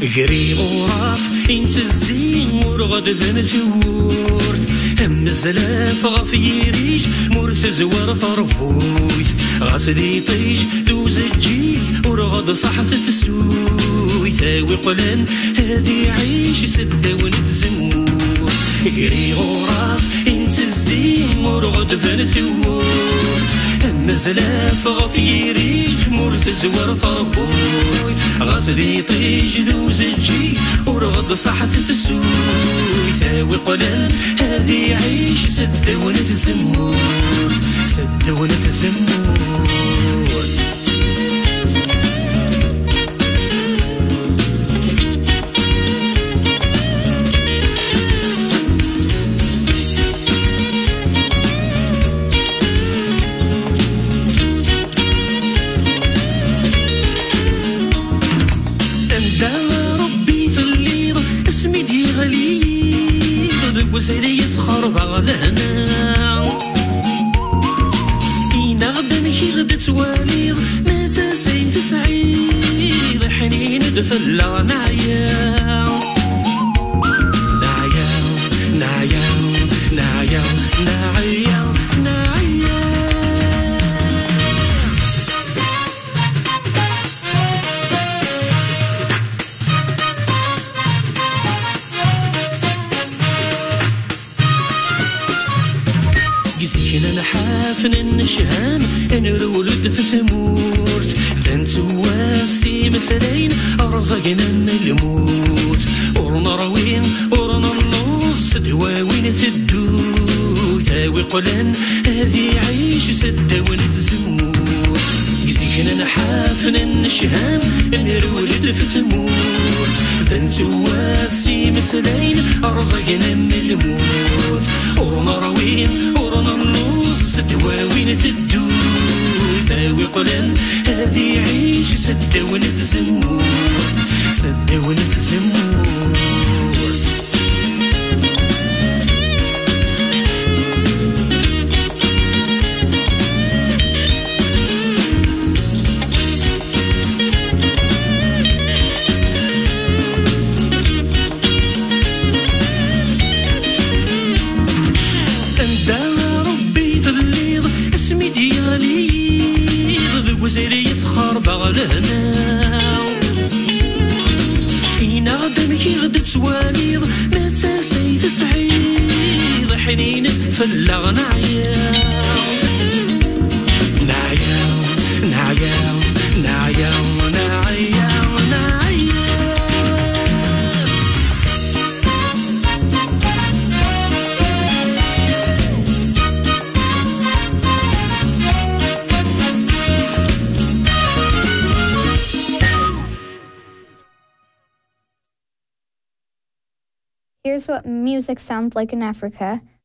قريب وراف انت الزين ورغد ذن ثورث هم الزلاف غفي ريش مرث زوار فرفوث غاسدي طيش دوز الجي ورغد صحث في السوي ثاوي قلن هادي عيش سدة ونتزمور قري غراف انت الزين ورغد ذن ثورث هم الزلاف غفي ريش مرث زوار فرفوث غاسدي طيش دوز الجي ورغد صحث في السوي ثاوي قلن هادي عيش سد ونتزمور سد ونتزمور وزيري يسخر بغلنا إينا غدا مشي غدا تواليض ما تسعيد سعيد حنين دفلا نعيا نعيا نعيا نعيا نعيا نعيا جزينا نحافن النشهان نرولد في ثمورت ذنت واسي مسلين أرزقنا من الموت ورنا روين ورنا النص دواوين في الدود تاوي قلن هذي عيش سدة ونتزمور جزينا نحافن النشهان نرولد في ثمورت ذنت واسي مسلين أرزقنا من الموت ورنا روين ورنا النص دواوين في الدود تاوي قلن هذي عيش سدة ونتزمور سدة ونتزمور وزيري يسخر بغلنا إينا غدا مشي غدا تواليض ما تسعيد سعيد حنين فلا نعيا نعيا نعيا نعيا نعيا نعيا Here's what music sounds like in Africa.